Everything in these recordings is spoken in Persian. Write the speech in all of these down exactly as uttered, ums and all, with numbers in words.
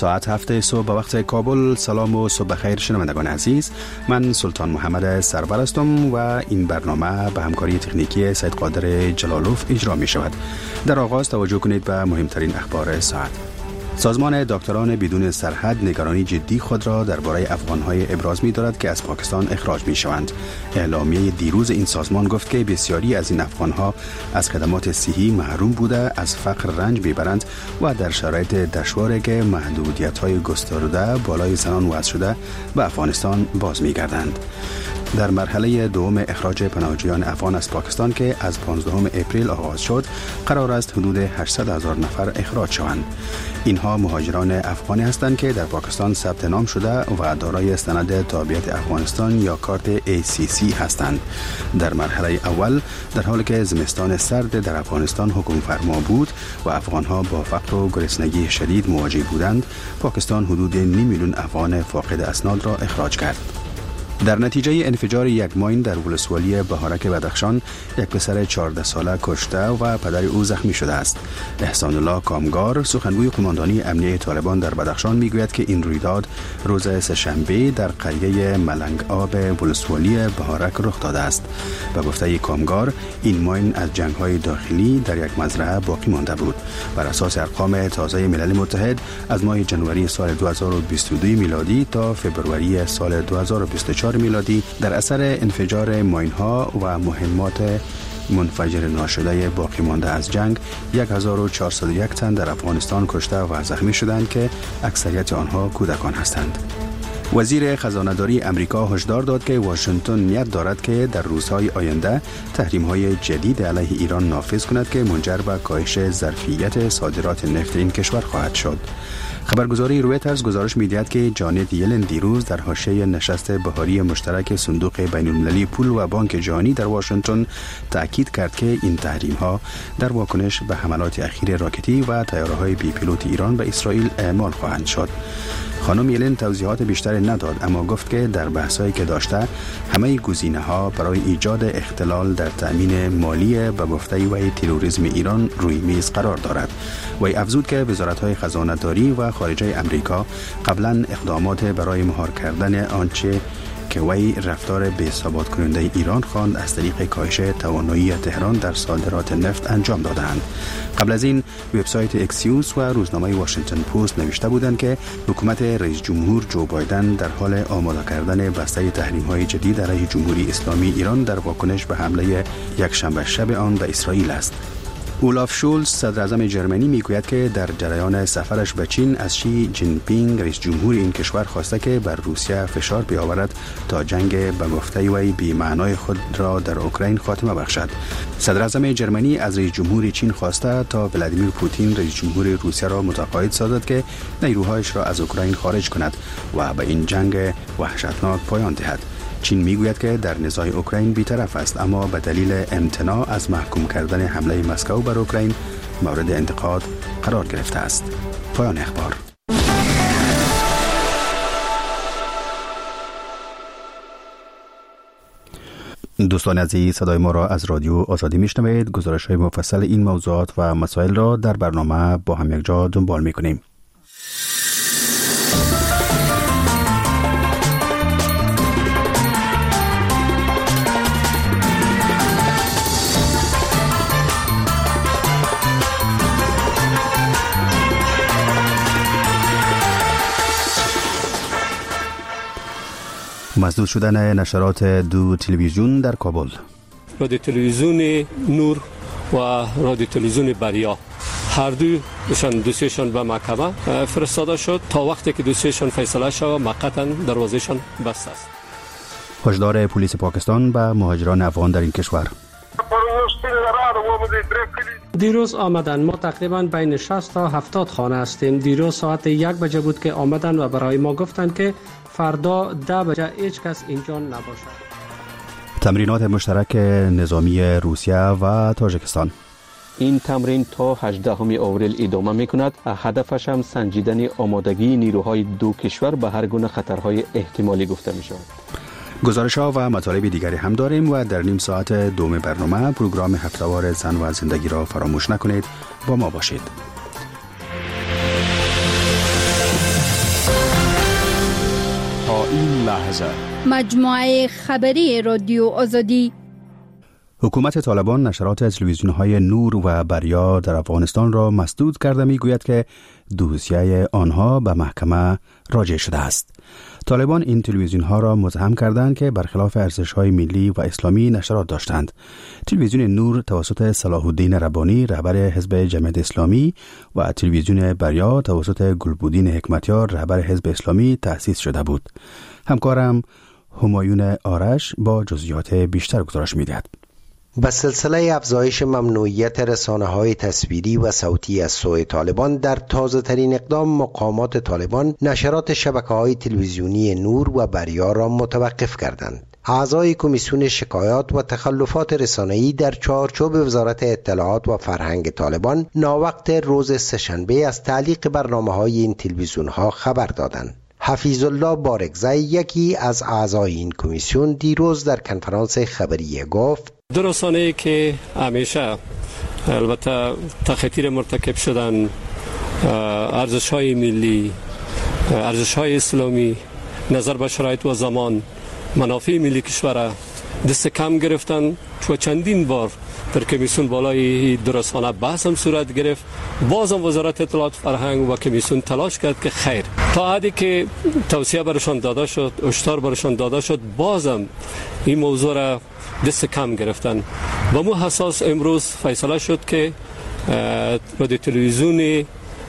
ساعت هفت صبح به وقت کابل. سلام و صبح بخیر شنوندگان عزیز، من سلطان محمد سرور هستم و این برنامه به همکاری تکنیکی سید قادر جلالوف اجرا می شود. در آغاز توجه کنید به مهمترین اخبار ساعت. سازمان دکتران بدون سرحد نگرانی جدی خود را درباره افغان‌های ابراز می‌دارد که از پاکستان اخراج می‌شوند. اعلامیه دیروز این سازمان گفت که بسیاری از این افغان‌ها از خدمات صحی محروم بوده، از فقر رنج می‌برند و در شرایط دشواری که محدودیت‌های گسترده بالای زنان وضع شده به افغانستان باز می‌گردند. در مرحله دوم اخراج پناهجویان افغان از پاکستان که از پانزدهم اپریل آغاز شد، قرار است حدود هشتصد هزار نفر اخراج شوند. اینها مهاجران افغانی هستند که در پاکستان ثبت نام شده و دارای سند تابعیت افغانستان یا کارت ای سی سی هستند. در مرحله اول در حالی که زمستان سرد در افغانستان حکم فرما بود و افغانها با فقر و گرسنگی شدید مواجه بودند، پاکستان حدود نیم میلیون افغان فاقد اسناد را اخراج کرد. در نتیجه انفجار یک ماین در ولسوالی بهارک بدخشان، یک پسر چهارده ساله کشته و پدر او زخمی شده است. احسان الله کامگار، سخنگوی قماندانی امنیه طالبان در بدخشان، میگوید که این رویداد روز سه‌شنبه در قریه ملنگ آب ولسوالی بهارک رخ داده است. به گفته کامگار، این ماین از جنگ‌های داخلی در یک مزرعه باقی مانده بود. بر اساس ارقام تازه ملل متحد، از ماه جنوری سال دو هزار و بیست و دو میلادی تا فوریه سال دو هزار و بیست و چهار میلادی در اثر انفجار ماین‌ها و مهمات منفجر ناشده باقی مانده از جنگ هزار و چهارصد و یک تن در افغانستان کشته و زخمی شدند که اکثریت آنها کودکان هستند. وزیر خزانه‌داری امریکا هشدار داد که واشنگتن نیت دارد که در روزهای آینده تحریم‌های جدید علیه ایران نافذ کند که منجر به کاهش ظرفیت صادرات نفت این کشور خواهد شد. خبرگزاری رویترز گزارش می‌دهد که جانت یلن دیروز در حاشیه نشست بهاری مشترک صندوق بین‌المللی پول و بانک جهانی در واشنگتن تأکید کرد که این تحریم‌ها در واکنش به حملات اخیر راکتی و طیاره‌های بی پیلوت ایران به اسرائیل اعمال خواهند شد. خانم یلن توضیحات بیشتری نداد، اما گفت که در بحث‌هایی که داشته همه گزینه‌ها برای ایجاد اختلال در تأمین مالی به گفته وی تروریسم ایران روی میز قرار دارد. وی افزود که وزارت‌های خزانه‌داری و خارجه امریکا قبلا اقدامات برای مهار کردن آنچه که وی رفتار بی‌ثبات کننده ایران خواند از طریق کاهش توانایی تهران در صادرات نفت انجام دادند. قبل از این وبسایت اکسیوس و روزنامه واشنگتن پست نوشته بودند که حکومت رئیس جمهور جو بایدن در حال آماده کردن بسته تحریم‌های جدید علیه جمهوری اسلامی ایران در واکنش به حمله یک شنبه شب آن به اسرائیل است. اولاف شولز، صدر اعظم جرمنی، میگوید که در جریان سفرش به چین از شی جین پینگ رئیس جمهور این کشور خواسته که بر روسیه فشار بیاورد تا جنگ به گفته وی بی معنای خود را در اوکراین خاتمه بخشد. صدر اعظم جرمنی از رئیس جمهور چین خواسته تا ولادیمیر پوتین رئیس جمهور روسیه را متقاعد سازد که نیروهایش را از اوکراین خارج کند و به این جنگ وحشتناک پایان دهد. چین میگوید که در نزاع اوکراین بی‌طرف است، اما به دلیل امتناع از محکوم کردن حمله مسکو بر اوکراین مورد انتقاد قرار گرفته است. پایان اخبار. دوستان عزیز، صدای ما را از رادیو آزادی میشنوید. گزارش‌های مفصل این موضوعات و مسائل را در برنامه با هم یک جا دنبال می‌کنیم. مسدود شدن نشرات دو تلویزیون در کابل. رادیو تلویزیون نور و رادیو تلویزیون بریا هر دو دوشان دوسیشان به محکمه فرستاده شد تا وقتی که دوسیشان فیصله شود موقتا دروازهشان بسته است. هشدار پلیس پاکستان به مهاجران افغان در این کشور. دیروز آمدن، ما تقریبا بین شصت تا هفتاد خانه هستیم. دیروز ساعت یک بجه بود که آمدن و برای ما گفتن که فردا ده بجه هیچ کس اینجا نباشد. تمرینات مشترک نظامی روسیه و تاجیکستان. این تمرین تا هجدهم آوریل ادامه می‌کند. هدفش هم سنجیدن آمادگی نیروهای دو کشور به هر گونه خطرهای احتمالی گفته می‌شود. گزارش‌ها و مطالب دیگری هم داریم و در نیم ساعت دوم برنامه پروگرام هفته‌وار زن و زندگی را فراموش نکنید. با ما باشید. این لحظه مجموعه خبری رادیو آزادی. حکومت طالبان نشرات تلویزیون‌های نور و بریا در افغانستان را مسدود کرده می‌گوید که دوسیه آنها به محکمه راجع شده است. طالبان این تلویزیون‌ها را متهم کردند که برخلاف ارزش‌های ملی و اسلامی نشرات داشتند. تلویزیون نور توسط صلاح الدین ربانی رهبر حزب جمعیت اسلامی و تلویزیون بریا توسط گلبودین حکمتیار رهبر حزب اسلامی تأسیس شده بود. همکارم همایون آرش با جزئیات بیشتر گزارش می‌دهد. با سلسله افزایش ممنوعیت رسانه‌های تصویری و صوتی از سوی طالبان در تازه‌ترین اقدام مقامات طالبان نشرات شبکه‌های تلویزیونی نور و بریا را متوقف کردند. اعضای کمیسیون شکایات و تخلفات رسانه‌ای در چارچوب وزارت اطلاعات و فرهنگ طالبان ناوقت روز سه‌شنبه از تعلیق برنامه‌های این تلویزیون‌ها خبر دادند. حفیظ الله بارگزی یکی از اعضای این کمیسیون دیروز در کنفرانس خبری گفت دو رسانه‌ای که همیشه البته تخطیر مرتکب شدن ارزش‌های ملی، ارزش‌های اسلامی، نظر به شرایط و زمان، منافع ملی کشور دست کم گرفتن و چندین بار در کمیسیون بالای دو رسانه بحث هم صورت گرفت. بازم وزارت اطلاعات فرهنگ و کمیسیون تلاش کرد که خیر تا حدی که توصیه برشان داده شد، هشدار برشان داده شد، بازم این موضوع را دست کم گرفتن. با مو حساس امروز فیصله شد که رادیو تلویزیون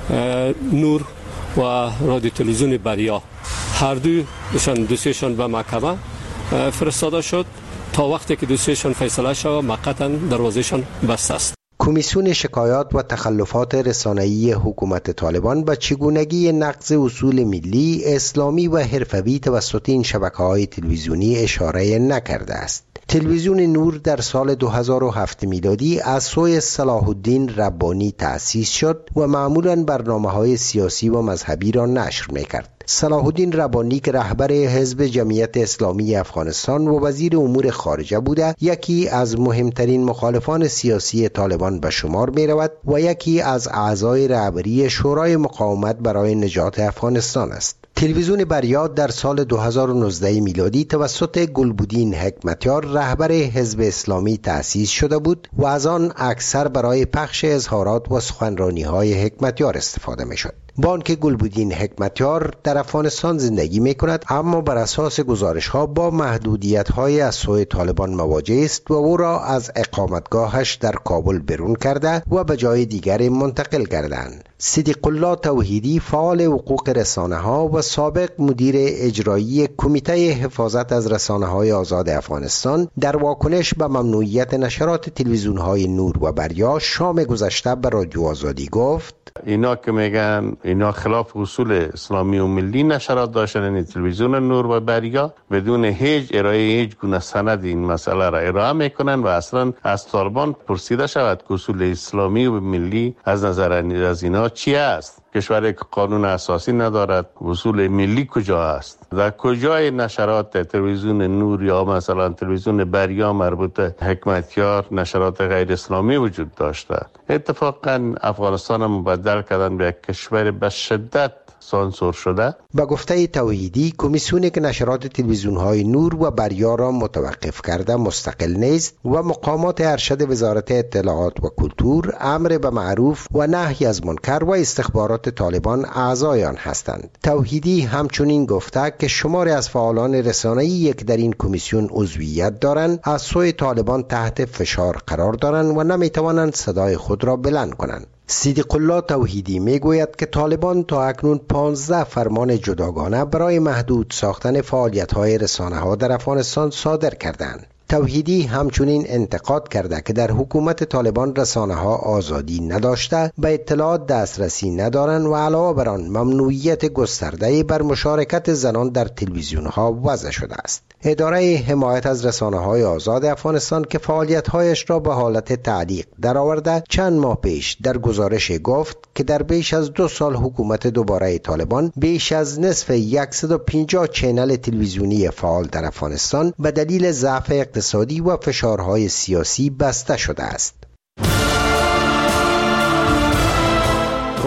نور و رادیو تلویزیون بریا هر دو دوسیشان به محکمه فرستاده شد تا وقتی که دوسیشان فیصله شود موقتا دروازهشان بسته است. کمیسیون شکایات و تخلفات رسانه‌ای حکومت طالبان به چگونگی نقض اصول ملی، اسلامی و حرفوی توسط این شبکه‌های تلویزیونی اشاره نکرده است. تلویزیون نور در سال دو هزار و هفت میلادی از سوی صلاح الدین ربانی تأسیس شد و معمولاً برنامه‌های سیاسی و مذهبی را نشر می‌کرد. صلاح الدین ربانی که رهبر حزب جمعیت اسلامی افغانستان و وزیر امور خارجه بوده، یکی از مهمترین مخالفان سیاسی طالبان به شمار می رود و یکی از اعضای رهبری شورای مقاومت برای نجات افغانستان است. تلویزیون بریا در سال دو هزار و نوزده میلادی توسط گلبودین حکمتیار رهبر حزب اسلامی تأسیس شده بود و از آن اکثر برای پخش اظهارات و سخنرانی‌های حکمتیار استفاده می شد. با آنکه گلبودین حکمتیار در افغانستان زندگی می کند، اما بر اساس گزارش ها با محدودیت های از سوی طالبان مواجه است و او را از اقامتگاهش در کابل برون کرده و به جای دیگر منتقل کردند. صدیق الله توحیدی فعال حقوق رسانه ها و سابق مدیر اجرایی کمیته حفاظت از رسانه های آزاد افغانستان در واکنش به ممنوعیت نشرات تلویزیون های نور و بریا شام گذشته به رادیو آزادی گفت اینا که میگن اینا خلاف اصول اسلامی و ملی نشرات داشتن، این تلویزیون نور و بریا بدون هیچ ارائه هیچ گونه سند این مسئله را ارائه میکنن و اصلا از طالبان پرسیده شود که اصول اسلامی و ملی از نظر از اینا چی است؟ کشوری که قانون اساسی ندارد اصول ملی کجا است؟ در کجای نشرات تلویزیون نور یا مثلا تلویزیون بریا مربوط حکمتیار نشرات غیر اسلامی وجود داشته؟ اتفاقا افغانستان مبدل کردن به کشور به شدت سانسور شده. با گفته توحیدی کمیسیونی که نشرات تلویزیون های نور و بریا را متوقف کرده مستقل نیست و مقامات ارشد وزارت اطلاعات و کلتور امر به معروف و نهی از منکر و استخبارات طالبان اعضای آن هستند. توحیدی همچنین گفته که شماری از فعالان رسانه‌ای یک در این کمیسیون عضویت دارند از سوی طالبان تحت فشار قرار دارند و نمیتوانند صدای خود را بلند کنند. صدیق الله توحیدی میگوید که طالبان تا اکنون پانزده فرمان جداگانه برای محدود ساختن فعالیت‌های رسانه‌ها در افغانستان صادر کردند. توحیدی همچنین انتقاد کرده که در حکومت طالبان رسانه‌ها آزادی نداشته، به اطلاعات دسترسی ندارند و علاوه بر آن ممنوعیت گسترده بر مشارکت زنان در تلویزیون‌ها وضع شده است. اداره حمایت از رسانه‌های آزاد افغانستان که فعالیت‌هایش را به حالت تعلیق درآورده، چند ماه پیش در گزارش گفت که در بیش از دو سال حکومت دوباره طالبان بیش از نصف صد و پنجاه چینل تلویزیونی فعال در افغانستان به دلیل ضعف اقتصادی و فشارهای سیاسی بسته شده است.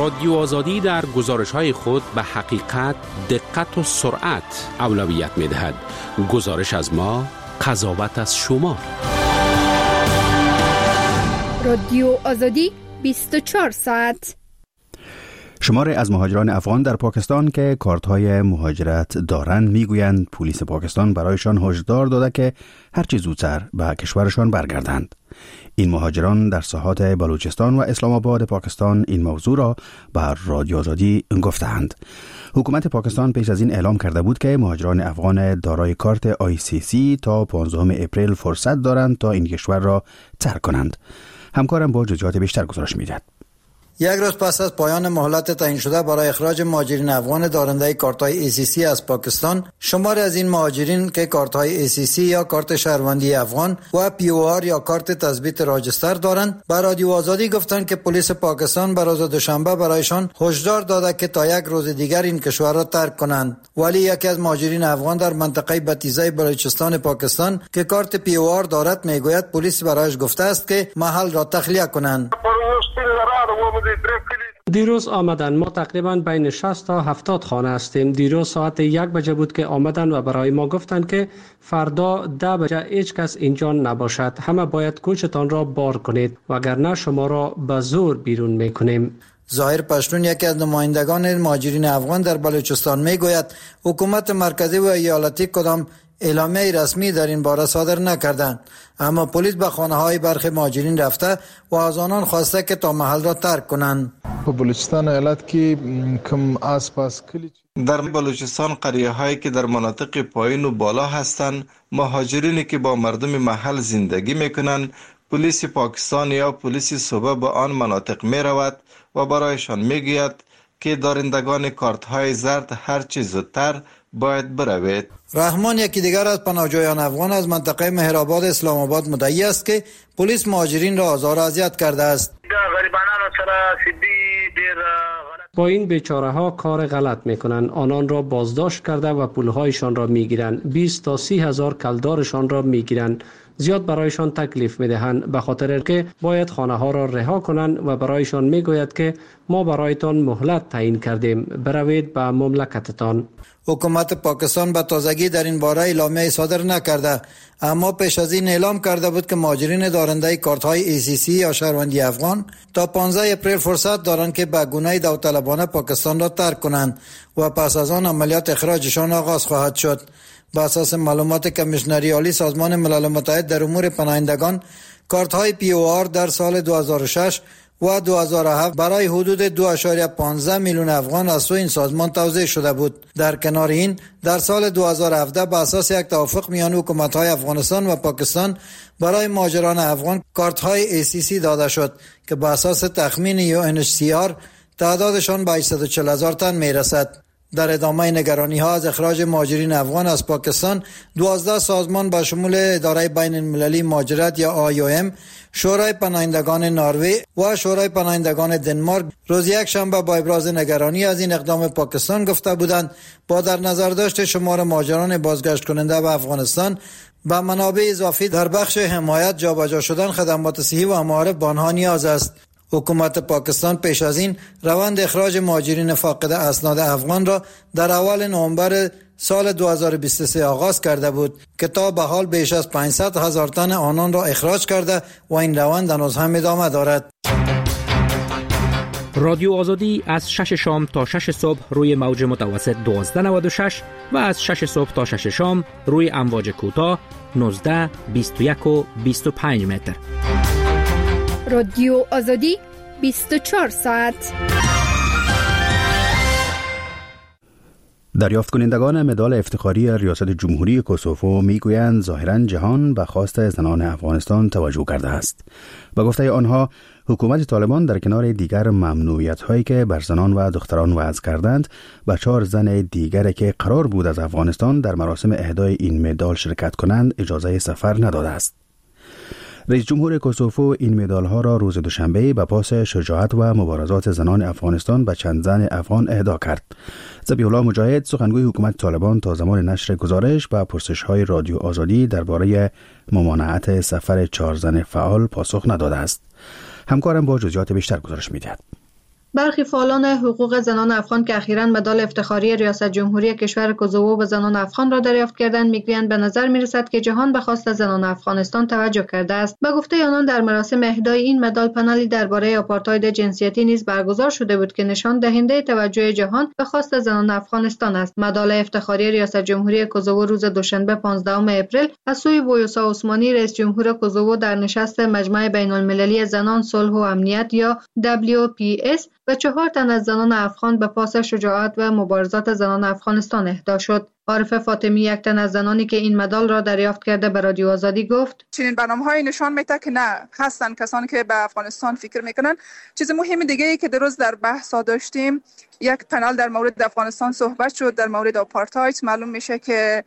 رادیو آزادی در گزارش‌های خود به حقیقت، دقت و سرعت اولویت می‌دهد. گزارش از ما، قضاوت از شما. رادیو آزادی بیست و چهار ساعت. شماری از مهاجران افغان در پاکستان که کارت‌های مهاجرت دارند میگویند پلیس پاکستان برایشان هشدار داده که هرچه زودتر به کشورشان برگردند. این مهاجران در ساحات بلوچستان و اسلام آباد پاکستان این موضوع را به رادیو آزادی گفتند. حکومت پاکستان پیش از این اعلام کرده بود که مهاجران افغان دارای کارت آی سی سی تا پانزدهم اپریل فرصت دارند تا این کشور را ترک کنند. همکارم با جزئیات بیشتر گزارش می‌دهد. یک روز پس از پایان مهلت تعیین شده برای اخراج مهاجرین افغان دارنده کارت‌های ای سی سی از پاکستان، شماری از این مهاجرین که کارت‌های ای سی سی یا کارت شهروندی افغان و پی او آر یا کارت تثبیت راجستر دارند، به رادیو آزادی گفتند که پلیس پاکستان به روز دوشنبه برایشان هشدار داده که تا یک روز دیگر این کشور را ترک کنند. ولی یکی از مهاجرین افغان در منطقه بتیزه بلوچستان پاکستان که کارت پی او آر دارد میگوید پلیس برایش گفته است که محل را تخلیه کنند. دیروز آمدن، ما تقریبا بین شصت تا هفتاد خانه هستیم. دیروز ساعت یک بجه بود که آمدن و برای ما گفتند که فردا ده بجه هیچ کس اینجا نباشد، همه باید کوچتان را بار کنید وگرنه شما را به زور بیرون میکنیم. ظاهر پشتون یکی از نمایندگان مهاجرین افغان در بلوچستان میگوید حکومت مرکزی و ایالتی کدام اعلامیه رسمی در این باره صادر نکردند، اما پلیس به خانه های برخی مهاجرین رفته و از آنان خواسته که تا محل را ترک کنند. بلوچستان ایالت که کم آسپاس کلی در بلوچستان قریه هایی که در مناطق پایین و بالا هستند، مهاجرینی که با مردم محل زندگی میکنند، پلیس پاکستان یا پلیس صوبه به آن مناطق می رود و برایشان میگوید که دارندگان کارت های زرد هر چه زودتر باید بروید. رحمان یکی دیگر از پناهجویان افغان از منطقه مهرآباد اسلام آباد مدعی است که پلیس مهاجرین را آزار و اذیت کرده است. با این بیچاره ها کار غلط میکنن، آنان را بازداشت کرده و پولهایشان را میگیرن، بیست تا سی هزار کلدارشان را میگیرن، زیاد برایشان تکلیف میدهند به خاطر که باید خانه ها را رها کنند و برایشان میگوید که ما برایتان مهلت تعیین کردیم، بروید به مملکتتان. حکومت پاکستان به تازگی در این باره اعلامیه صادر نکرده، اما پیش از این اعلام کرده بود که مهاجرین دارنده کارت های ای سی سی یا شهروندی افغان تا پانزدهم اپریل فرصت دارند که به گونه داوطلبانه پاکستان را ترک کنند و پس از آن عملیات اخراجشان آغاز خواهد شد. بر اساس معلومات کمیشنری عالی سازمان ملل متحد در امور پناهندگان، کارت های پی او آر در سال دو هزار و شش و دو هزار و هفت برای حدود دو ممیز پانزده میلیون افغان از سوی این سازمان توزیع شده بود. در کنار این، در سال دو هزار و هفده به اساس یک توافق میان حکومت‌های افغانستان و پاکستان برای مهاجران افغان کارت‌های ای سی سی داده شد که به اساس تخمین یو ان اچ سی آر تعدادشان به هشتصد و چهل هزار تن میرسد. در ادامه نگرانی ها از اخراج مهاجرین افغان از پاکستان، دوازده سازمان با شمول اداره بین المللی مهاجرت یا آی او ام، شورای پناهندگان نروژ و شورای پناهندگان دنمارک روز یک شنبه با ابراز نگرانی از این اقدام پاکستان گفته بودند با در نظر داشت شمار مهاجران بازگشت کننده به افغانستان به منابع اضافی در بخش حمایت جابجا شدن خدمات صحی و معارف به آنها نیاز است. حکومت پاکستان پیش از این روند اخراج مهاجرین فاقد اسناد افغان را در اول نوامبر سال دو هزار و بیست و سه آغاز کرده بود که تا به حال بیش از پانصد هزار تن آنان را اخراج کرده و این روند هنوز هم ادامه دارد. رادیو آزادی از شش شام تا شش صبح روی موج متوسط دوازده نود و شش و از شش صبح تا شش شام روی امواج کوتاه نوزده، بیست و یک و بیست و پنج متر. رادیو آزادی بیست و چهار ساعت. دریافت کنندگان مدال افتخاری ریاست جمهوری کوسوو میگویند ظاهراً جهان به خواست زنان افغانستان توجه کرده است. به گفته آنها، حکومت طالبان در کنار دیگر ممنوعیت‌هایی که بر زنان و دختران وضع کردند، به چهار زن دیگر که قرار بود از افغانستان در مراسم اهدای این مدال شرکت کنند اجازه سفر نداده است. رئیس جمهور کوسوو این مدال‌ها را روز دوشنبه به پاس شجاعت و مبارزات زنان افغانستان به چند زن افغان اهدا کرد. ذبیح الله مجاهد، سخنگوی حکومت طالبان، تا زمان نشر گزارش به پرسش‌های رادیو آزادی درباره ممانعت سفر چهار زن فعال پاسخ نداده است. همکارم با جزئیات بیشتر گزارش می‌دهد. برخی فعالان حقوق زنان افغان که اخیراً مدال افتخاری ریاست جمهوری کشور کوزوو به زنان افغان را دریافت کردند میگویند به نظر میرسد که جهان به خواست زنان افغانستان توجه کرده است. به گفته آنان در مراسم اهدای این مدال پنلی درباره آپارتاید جنسیتی نیز برگزار شده بود که نشان دهنده توجه جهان به خواست زنان افغانستان است. مدال افتخاری ریاست جمهوری کوزوو روز دوشنبه پانزدهم اپریل از سوی ویوسا عثمانی رئیس جمهور کوزوو در نشست مجمع بین‌المللی زنان صلح و امنیت یا دبلیو پی اس و چهار تن از زنان افغان به پاس شجاعت و مبارزات زنان افغانستان اهدا شد. عارفه فاطمی یک تن از زنانی که این مدال را دریافت کرده به رادیو آزادی گفت چنین برنامه‌های نشان میده که نه هستن کسانی که به افغانستان فکر میکنن. چیز مهم دیگه ای که درست در بحث داشتیم یک پنل در مورد افغانستان صحبت شد در مورد آپارتاید. معلوم میشه که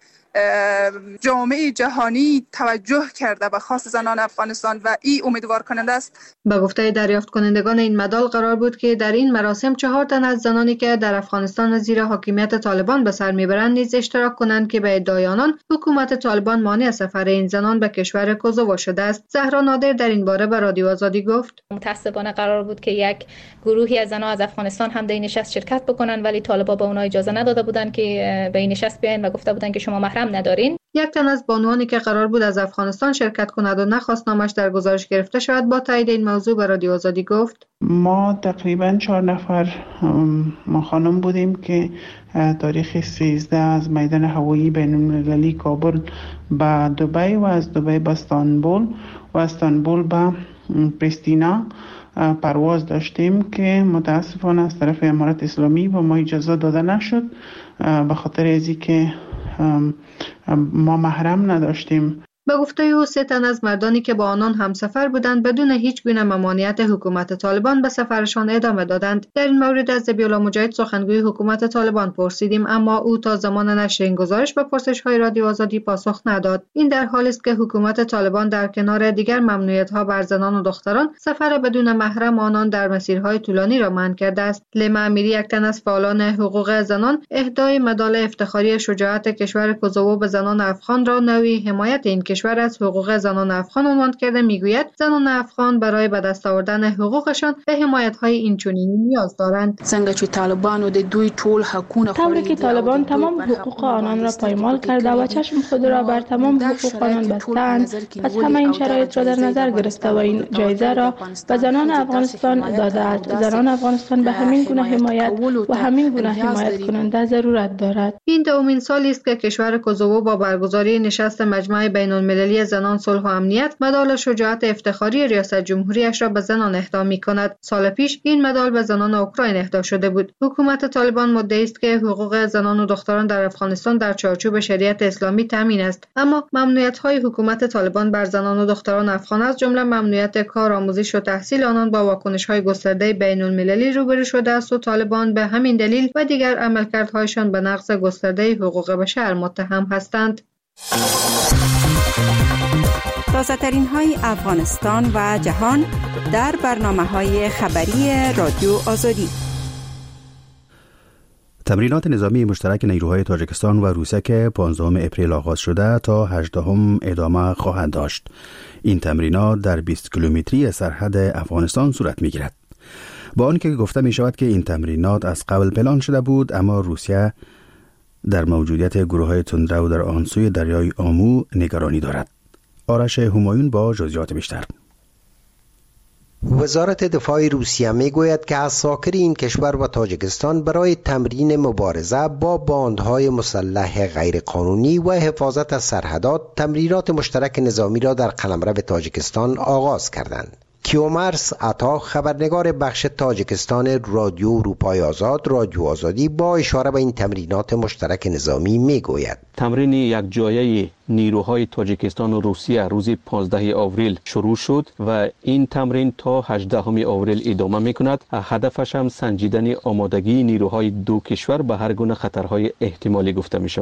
جامعه جهانی توجه کرده به خواست زنان افغانستان و این امیدوار کننده است. به گفته دریافت کنندگان این مدال قرار بود که در این مراسم چهار تن از زنانی که در افغانستان زیر حاکمیت طالبان به سر میبرند نیز اشتراک کنند که به ادعای آنان حکومت طالبان مانع سفر این زنان به کشور کوزوو شده است. زهرا نادر در این باره به رادیو آزادی گفت متاسفانه قرار بود که یک گروهی از زنان از افغانستان هم در این نشست شرکت بکنن ولی طالبان به اونها اجازه نداده بودند که به این نشست بیاین و گفته بودند که شما محرم ندارین. یک تن از بانوانی که قرار بود از افغانستان شرکت کند و نخواست نامش در گزارش گرفته شود با تایید این موضوع به رادیو آزادی گفت ما تقریبا چهار نفر ما خانم بودیم که تاریخ سیزده از میدان هوایی بین‌المللی کابل به دبی و از دبی به استانبول و استانبول به پریستینا پرواز داشتیم که متاسفانه از طرف امارات اسلامی به ما اجازه داده نشد به خاطر ازی که ما محرم نداشتیم. به گفته او سه تن از مردانی که با آنان همسفر بودند بدون هیچ گونه ممانعت حکومت طالبان به سفرشان ادامه دادند. در این مورد از ذبیح الله مجاهد سخنگوی حکومت طالبان پرسیدیم اما او تا زمان نشر این گزارش به پرسش‌های رادیو آزادی پاسخ نداد. این در حالی است که حکومت طالبان در کنار دیگر ممنوعیت‌ها بر زنان و دختران سفر بدون محرم آنان در مسیرهای طولانی را منع کرده است. لیما امیری یک تن از فعالان حقوق زنان اهدای مدال افتخاری شجاعت کشور کوزوو به زنان افغان را نوعی حمایت این کشور از حقوق زنان افغان عنوان کرده میگوید زنان افغان برای به دست آوردن حقوقشان به حمایت‌های اینچنینی نیاز دارند. څنګه چې طالبانو د دوی ټول حقونه طوری که طالبان تمام حقوق آنان را پایمال کرده و چشم خود را بر تمام حقوق آنان بستند، پس همه این شرایط را در نظر گرفته و این جایزه را به زنان افغانستان داده است. زنان افغانستان به همین گونه حمایت و همین گونه حمایت کننده ضرورت دارد. این دومین سالی است که کشور کوزوو با برگزاری نشست مجمع بین‌المللی زنان صلح و امنیت مدال شجاعت افتخاری ریاست جمهوریش را به زنان اهدا می‌کند. سال پیش این مدال به زنان اوکراین اهدا شده بود. حکومت طالبان مدعی است که حقوق زنان و دختران در افغانستان در چارچوب شریعت اسلامی تامین است، اما ممنوعیت‌های حکومت طالبان بر زنان و دختران افغان از جمله ممنوعیت کار، آموزش و تحصیل آنان با واکنش‌های گسترده بین‌المللی روبرو شده است و طالبان به همین دلیل و دیگر عملکردهایشان به نقض گسترده حقوق بشر متهم هستند. تازه‌ترین های افغانستان و جهان در برنامه‌های خبری رادیو آزادی. تمرینات نظامی مشترک نیروهای تاجیکستان و روسیه که پانزدهم اپریل آغاز شده تا هجدهم ادامه خواهند داشت. این تمرینات در بیست کیلومتری سرحد افغانستان صورت می‌گیرد. با آنکه گفته می شود که این تمرینات از قبل پلان شده بود، اما روسیه در موجودیت گروه‌های تندرو در آن سوی دریای آمو نگرانی دارد. آرش همایون با جزئیات بیشتر. وزارت دفاع روسیه می گوید که عساکر این کشور و تاجیکستان برای تمرین مبارزه با باندهای مسلح غیرقانونی و حفاظت از سرحدات تمرینات مشترک نظامی را در قلمرو تاجیکستان آغاز کردند. کیومرس عطا خبرنگار بخش تاجیکستان رادیو اروپای آزاد رادیو آزادی با اشاره به این تمرینات مشترک نظامی می گوید تمرین یک جایه نیروهای تاجیکستان و روسیه روز پانزدهم آوریل شروع شد و این تمرین تا هجدهم آوریل ادامه می کند. هدفش هم سنجیدن آمادگی نیروهای دو کشور به هر گونه خطرهای احتمالی گفته می شود.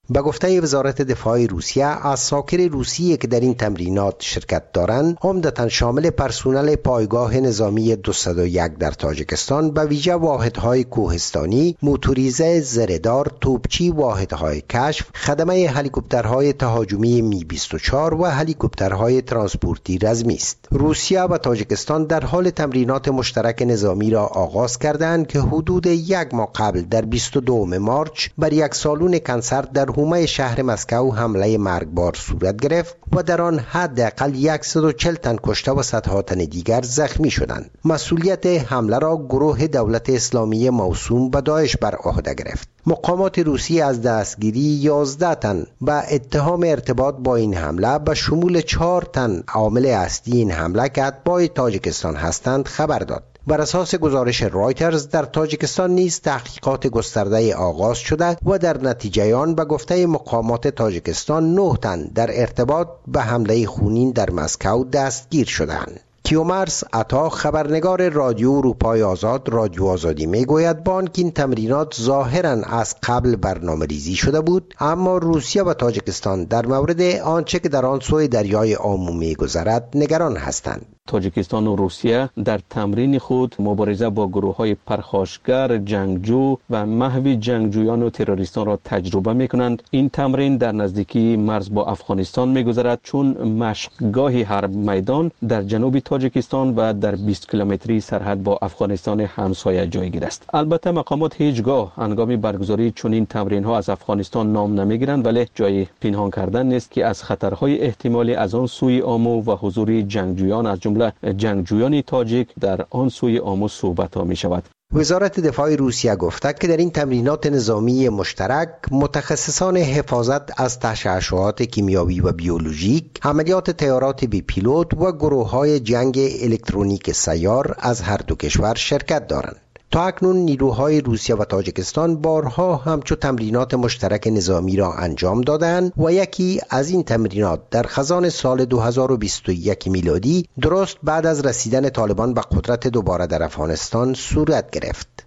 به گفته وزارت دفاع روسیه، عساکر روسیه که در این تمرینات شرکت دارند عمدتاً شامل پرسنل پایگاه نظامی دویست و یک در تاجیکستان، به ویژه واحدهای کوهستانی، موتوریزه زرهدار، توپچی، واحدهای کشف، خدمه هلیکوپترهای تهاجمی می بیست و چهار و هلیکوپترهای ترانسپورتی رزمی است. روسیه و تاجیکستان در حال تمرینات مشترک نظامی را آغاز کردند که حدود یک ماه قبل در بیست و دوم مارچ بر یک سالن کنسرت در حومه شهر مسکو حمله مرگبار صورت گرفت و در آن حداقل صد و چهل تن کشته و صدها تن دیگر زخمی شدند. مسئولیت حمله را گروه دولت اسلامی موسوم به داعش بر عهده گرفت. مقامات روسی از دستگیری یازده تن و اتهام ارتباط با این حمله به شمول چهار تن عامل اصلی این حمله که اتباع تاجیکستان هستند خبر داد. بر اساس گزارش رایترز در تاجیکستان نیز تحقیقات گسترده آغاز شده و در نتیجه آن به گفته مقامات تاجیکستان نه تن در ارتباط به حمله خونین در مسکو دستگیر شدند. کیومرس عطا، خبرنگار رادیو اروپای آزاد رادیو آزادی میگوید با آنکه این تمرینات ظاهراً از قبل برنامه ریزی شده بود، اما روسیه و تاجیکستان در مورد آنچه که در آن سوی دریای آمو میگذرد نگران هستند. تاجیکستان و روسیه در تمرین خود مبارزه با گروه‌های پرخاشگر، جنگجو و محو جنگجویان و تروریستان را تجربه می‌کنند. این تمرین در نزدیکی مرز با افغانستان می‌گذرد، چون مشقگاه حرب میدان در جنوب تاجیکستان و در بیست کیلومتری سرحد با افغانستان همسایه جایگیر است. البته مقامات هیچگاه هنگام برگزاری چنین تمرین‌ها از افغانستان نام نمی‌گیرند، ولی جای پنهان کردن نیست که از خطرهای احتمالی از آن سوی آمو و حضور جنگجویان از جمله جنگجویان تاجیک در آن سوی آمو صحبت ها می شود. وزارت دفاع روسیه گفته که در این تمرینات نظامی مشترک متخصصان حفاظت از تشعشعات کیمیاوی و بیولوژیک، عملیات طیارات بی پیلوت و گروه‌های جنگ الکترونیک سیار از هر دو کشور شرکت دارند. تا اکنون نیروهای روسیه و تاجیکستان بارها همچو تمرینات مشترک نظامی را انجام دادند و یکی از این تمرینات در خزان سال دو هزار و بیست و یک میلادی درست بعد از رسیدن طالبان به قدرت دوباره در افغانستان صورت گرفت.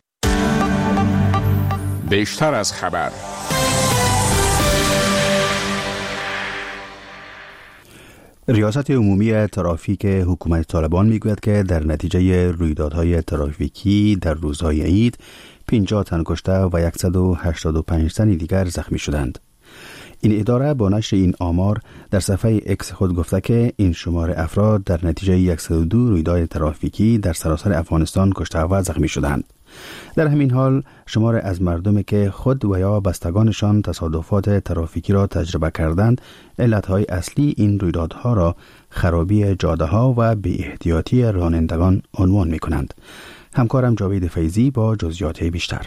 بیشتر از خبر. ریاست عمومی ترافیک حکومت طالبان میگوید که در نتیجه رویدادهای ترافیکی در روزهای عید پنجاه تن کشته و صد و هشتاد و پنج تن دیگر زخمی شدند. این اداره با نشر این آمار در صفحه اکس خود گفته که این شمار افراد در نتیجه صد و دو رویداد ترافیکی در سراسر افغانستان کشته و زخمی شدند. در همین حال شمار از مردمی که خود و یا بستگانشان تصادفات ترافیکی را تجربه کردند، علتهای اصلی این رویدادها را خرابی جاده ها و بی احتیاطی رانندگان عنوان می کنند. همکارم جاوید فیضی با جزئیات بیشتر.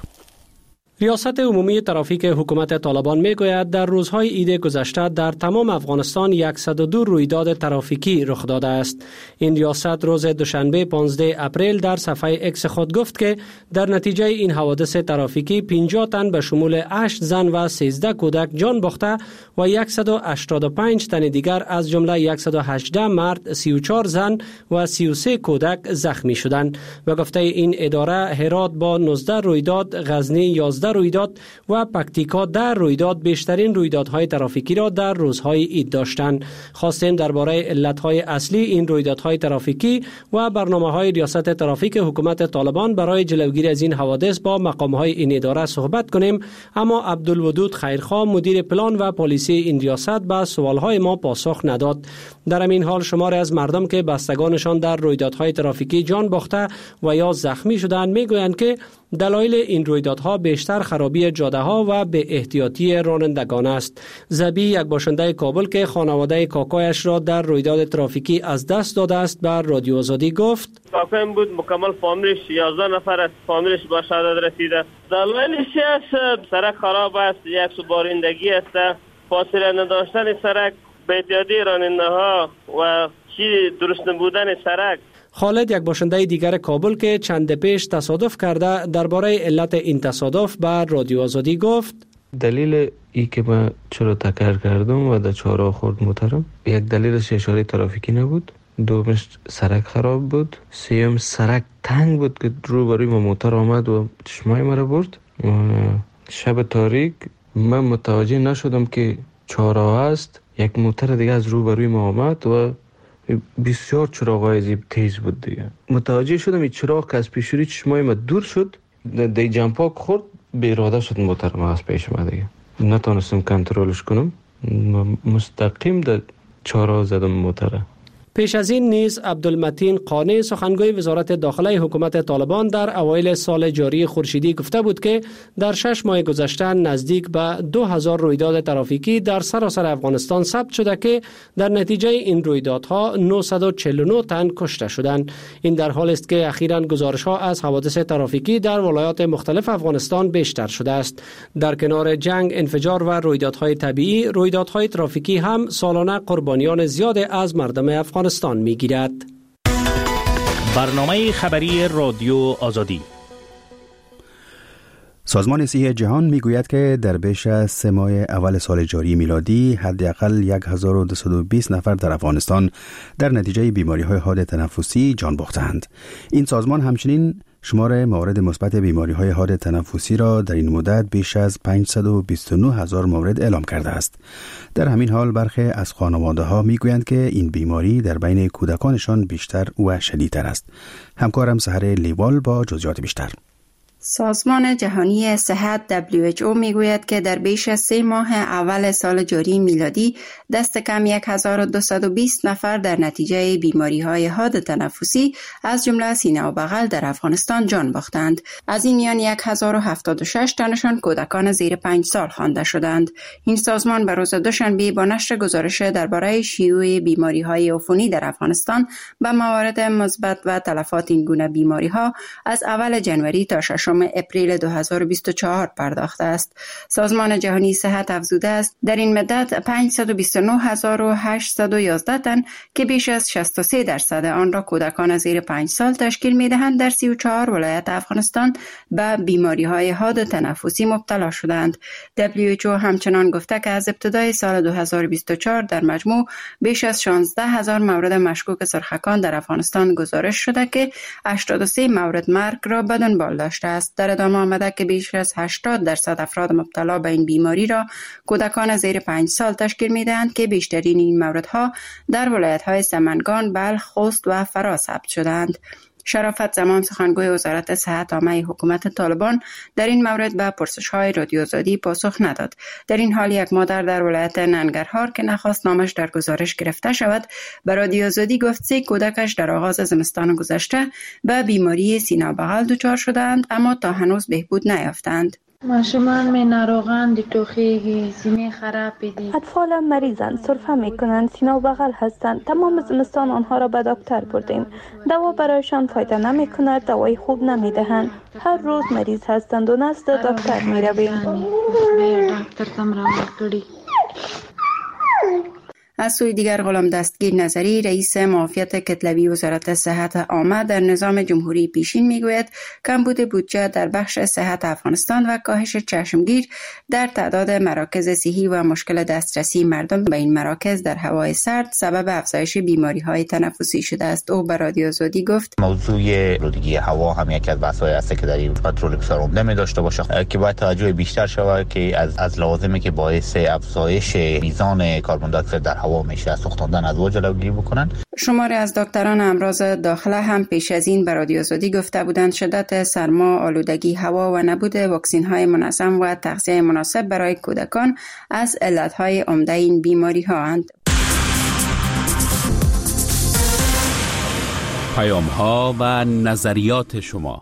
ریاست عمومی ترافیک حکومت طالبان میگوید در روزهای عید گذشته در تمام افغانستان صد و دو رویداد ترافیکی رخ داده است. این ریاست روز دوشنبه پانزده اپریل در صفحه اکس خود گفت که در نتیجه این حوادث ترافیکی پنجاه تن به شمول هشت زن و سیزده کودک جان باخته و صد و هشتاد و پنج تن دیگر از جمله صد و هجده مرد، سی و چهار زن و سی و سه کودک زخمی شدند. و گفته این اداره هرات با نوزده رویداد، غزنی یازده رویداد و پکتیکا در رویداد بیشترین رویدادهای ترافیکی را در روزهای عید داشتند. خواستیم درباره علتهای اصلی این رویدادهای ترافیکی و برنامه‌های ریاست ترافیک حکومت طالبان برای جلوگیری از این حوادث با مقام‌های این اداره صحبت کنیم، اما عبدالودود خیرخواه مدیر پلان و پالیسی این ریاست به سوالهای ما پاسخ نداد. در همین حال شماری از مردم که بستگانشان در رویدادهای ترافیکی جان باخته و یا زخمی شدند میگویند که دلایل این رویدادها بیشتر خرابی جاده ها و به احتیاطی رانندگان است. زبی، یک باشنده کابل که خانواده کاکایش را در رویداد ترافیکی از دست داده است، بر رادیو آزادی گفت: کاکایم بود، مکمل فامیلش یازده نفر است، فامیلش به شهادت رسیده. دلایلش است سرک خراب است، یک سوبارندگی است، فاصله نداشتن سرک، به احتیاطی راننده ها و چی درست نبودن سرک. خالد، یک باشنده دیگر کابل که چند پیش تصادف کرده، درباره علت این تصادف بر رادیو آزادی گفت: دلیل ای که من چرا تکر کردم و در چهارراه خورد موترم، یک دلیلش اشاره ترافیکی نبود، دومش سرک خراب بود، سیوم سرک تنگ بود که رو بروی ما موتر آمد و چشمای مرا برد. شب تاریک من متوجه نشدم که چهارراه است. یک موتر دیگه از روبروی ما آمد و بسیار چراغ‌های زیب تیز بود دیگه. متوجه شدم این چراغ که از پیشوری چشمای ما دور شد، دی جمپاک خورد، به اراده شد موتر ما از پیش ما دیگه. نتونستم کنترلش کنم، مستقیم در چهارراه زدم موتره. پیش از این نیز عبدالمتین قانع سخنگوی وزارت داخله حکومت طالبان در اوایل سال جاری خورشیدی گفته بود که در شش ماه گذشته نزدیک به دو هزار رویداد ترافیکی در سراسر افغانستان ثبت شده که در نتیجه این رویدادها نهصد و چهل و نه تن کشته شدند. این در حالی است که اخیراً گزارش‌ها از حوادث ترافیکی در ولایات مختلف افغانستان بیشتر شده است. در کنار جنگ، انفجار و رویدادهای طبیعی، رویدادهای ترافیکی هم سالانه قربانیان زیاد از مردم افغانستان افغانستان می‌گیرد. برنامه خبری رادیو آزادی. سازمان صحی جهان میگوید که در بیش از سه ماه اول سال جاری میلادی حداقل هزار و دویست و بیست نفر در افغانستان در نتیجه بیماری‌های حاد تنفسی جان باختند. این سازمان همچنین شمار موارد مثبت بیماری‌های حاد تنفسی را در این مدت بیش از پانصد و بیست و نه هزار مورد اعلام کرده است. در همین حال برخی از خانواده‌ها میگویند که این بیماری در بین کودکانشان بیشتر و شدیدتر است. همکارم سحر لیوال با جزئیات بیشتر. سازمان جهانی صحت دبلیو اچ او میگوید که در بیش از سه ماه اول سال جاری میلادی دست کم هزار و دویست و بیست نفر در نتیجه بیماری‌های حاد تنفسی از جمله سینه و بغل در افغانستان جان باختند. از این میان هزار و هفتاد و شش تنشان کودکان زیر پنج سال خوانده شدند. این سازمان به روز دوشنبه با نشر گزارش درباره شیوع بیماری‌های عفونی در افغانستان به موارد مثبت و تلفات این گونه بیماری‌ها از اول جنوری تا ششم اپریل دو هزار و بیست و چهار پرداخته است. سازمان جهانی صحت افزوده است در این مدت پانصد و بیست و نه هزار و هشتصد و یازده تن که بیش از شصت و سه درصد آن را کودکان زیر پنج سال تشکیل می‌دهند در سی و چهار ولایت افغانستان به بیماری‌های حاد تنفسی مبتلا شدند. دبلیو اچ او همچنان گفته که از ابتدای سال دو هزار و بیست و چهار در مجموع بیش از شانزده هزار مورد مشکوک سرخکان در افغانستان گزارش شده که هشتاد و سه مورد مرگ را به دنبال داشته است. در ادامه آمده که بیش از هشتاد درصد افراد مبتلا به این بیماری را کودکان زیر پنج سال تشکیل می‌دهند که بیشترین این موردها در ولایت‌های سمنگان، بلخ، خوست و فرا ثبت شدند. شرافت زمان سخنگوی وزارت صحت عامه حکومت طالبان در این مورد به پرسش‌های رادیو آزادی پاسخ نداد. در این حال یک مادر در ولایت ننگرهار که نخواست نامش در گزارش گرفته شود به رادیو آزادی گفت سه کودکش در آغاز زمستان گذشته به بیماری سینه و بغل دچار شدند اما تا هنوز بهبود نیافتند. ماشومان می ناروغان توخی سینه خراب دی. اطفال مریضند، سرفه می کنند، سینه و بغل هستند. تمام زمستان آنها را به دکتر بردیم. دوا برایشان فایده نمی کند، دوای خوب نمی دهند. هر روز مریض هستند و نزد دکتر می رویم. دکتر تم را کردی. از سوی دیگر غلام دستگیر نظری رئیس معافیت کتلوی وزارت صحت عامه در نظام جمهوری پیشین میگوید کمبود بودجه در بخش صحت افغانستان و کاهش چشمگیر در تعداد مراکز صحی و مشکل دسترسی مردم به این مراکز در هوای سرد سبب افزایش بیماری‌های تنفسی شده است. او به رادیو آزادی گفت موضوع آلودگی هوا هم یکی از بحث‌های است که در این پترول بسیار عمده می داشته باشه که باید توجه بیشتر شود که از از لوازمی که باعث افزایش میزان کربن دی اکساید در هوا میشه از سوختاندن از هوا جلوگیری بکنن. شماری از دکتران امراض داخله هم پیش از این به رادیو آزادی گفته بودند شدت سرما، آلودگی هوا و نبود واکسن‌های منظم و تغذیه مناسب برای کودکان از علت‌های عمده این بیماری‌هاند. پیام‌ها و نظریات شما.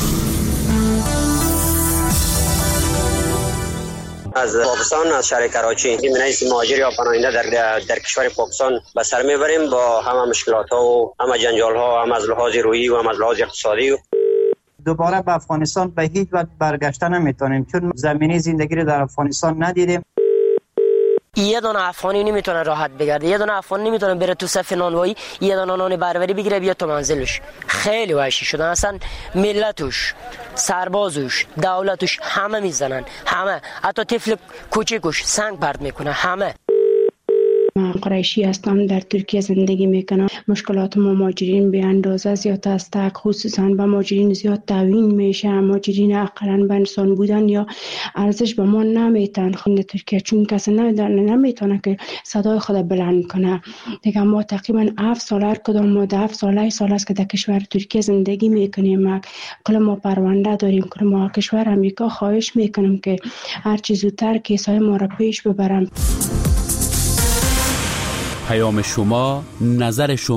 از پاکستان، از شهر کراچی این رئیس مهاجر یا پناهنده در در کشور پاکستان به سر میبریم با همه مشکلات ها و همه جنجال ها، هم از لحاظ روحی و هم از لحاظ اقتصادی. دوباره به افغانستان به هیچ وجه برگشته نمیتونیم چون زمینه زندگی رو در افغانستان ندیدیم. یه دونه افغانی نمیتونه راحت بگرده، یه دونه افغانی نمیتونه بره تو صف نانوایی، یه دونه نان بربری بگیره بیاد تو منزلش. خیلی وحشی شدن، اصلا ملتش، سربازش، دولتش همه میزنن، همه، حتی طفل کوچیکش سنگ پرت میکنه، همه. من قریشی هستم، در ترکیه زندگی میکنم. مشکلات ما مهاجرین به اندازه زیاد است، خصوصا به مهاجرین زیاد تعیین میشه. مهاجرین اقلا به انسان بودن یا ارزش به ما نمیتن خود ترکیه، چون کسی نمیتونه که صدای خود بلند کنه. دیگه ما تقریبا هفت سال هر کدام ما هفت سال سال است که در کشور ترکیه زندگی میکنیم. کل ما پرونده داریم، کل ما کشور امریکا خواهش میکنم که هر چیز زودتر کیسای ما را پیش ببرم. پیام شما، نظر شما.